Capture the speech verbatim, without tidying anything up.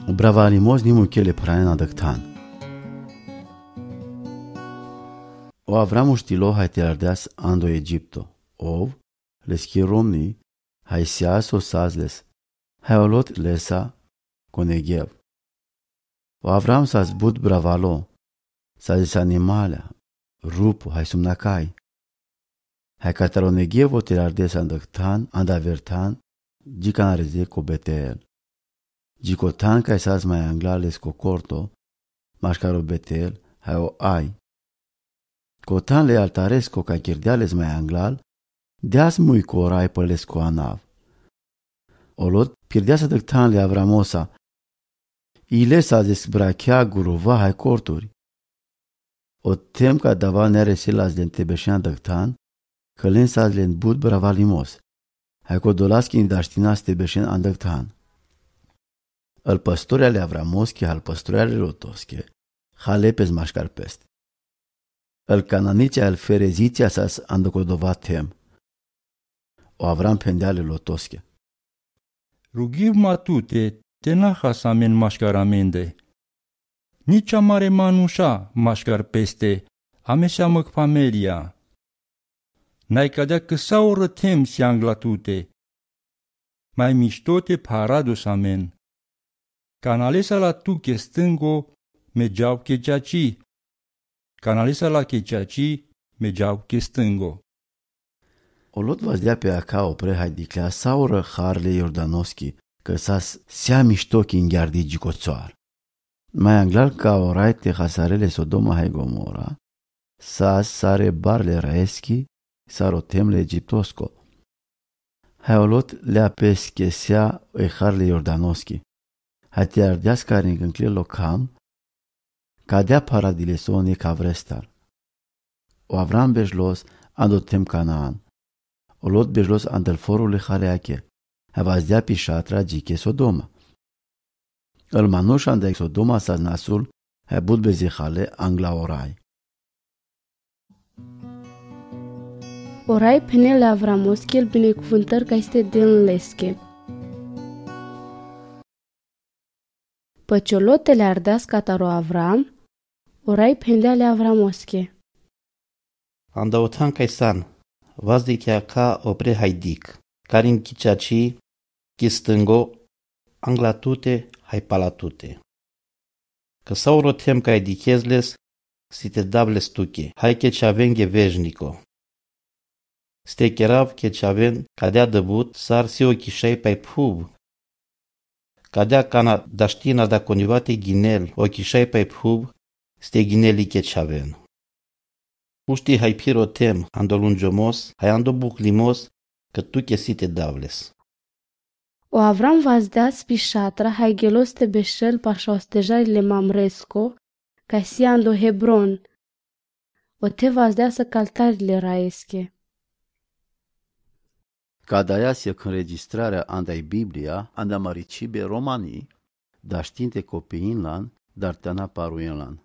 Bravalimos nimu kele praena dăctan. O Avramu stilo haitelardeas ando Egipto. Ov, leski romni, haisias o sazles, haolot lesa conegev. O Avram sa zbud bravalo, sa zis animalea, rupu, hai sumnacai. Hai catalonegev o telardes andăctan, andavertan, gican areze co Betel. Gicotan ca esas mai anglales co corto, mașcaro Betel, hai o ai. Cotan le altaresco ca chirdeales mai anglal, deas mui co orai pălesco anav. Olot pierdeasa dăctan le Avramosa, ile sa desbrachea guruva hai corturi. O tem ca dava neresilas de întebeșean dăctan, că len sa len bud bravalimos, hai co dolaschi indaștinas tebeșen andăctan. Al păstorea le Avramoschi, al păstorea le Lotosche, halepez mașcar peste. Al cananiția al fereziția sas andăcodova tem. O Avram pendeale Lotosche. Rugiv matute, tenahas amen mașcar amende. Nici amare manușa mașcar peste, ameseamăc familia. N-ai cadea că s-au rătem si anglatute. Mai miștote parados amen. Canalesa la tu che stângo, mergeau che ceaci. Canalesa la che ceaci, mergeau che stângo. Olot vazdea pe aca opre haidiclea saură harle Iordanoschi, că sas sea miștochi în gheardi gicoțoar. Mai anglal ca oraite hasarele Sodoma hai Gomora, sas sare barle raeschi, sarotemle Egiptosco. Hai olot lea pesche sea e harle Iordanoschi. Hai te ardeas care în gânclie locam, cadea paradilesone ca vrestar. O Avram bejlos andotem Canaan. O lot bejlos andelforule haleache. Hai vazdea pișatra giche Sodoma. El manuș andai Sodoma sa nasul, hai bud bezihale angla orai. Orai penele Avramoschi el binecuvântări ca este din lesche. Păciolotele ardeas cataro Avram, orai pendeale Avramoschi. Andautan caisan, vazdichea ca opre haidic, carin chiceaci, chistângo, anglatute, hai palatute. Că sau rotem ca edichezles, si te dables tuche, hai che ce avenghe veșnico. Ste cherav che ce aven cadea dăbut, sar si o chișai pai pub. Cadea cana daștina da conivate ghinel, o chișai pai pub, ste ghineli che ce aven. Uști hai pirotem, ando lungiomos, hai ando buclimos, că tu che si te davles. O Avram vazdea spișatra hai gelos te beșel pașa ostejarile Mamresco, ca si ando Hebron. O te vazdea să caltarile raesche. Cadaia se înregistrarea andai Biblia, anda maricibe romanii, dar știinte copiinlan, dar tana paruinlan.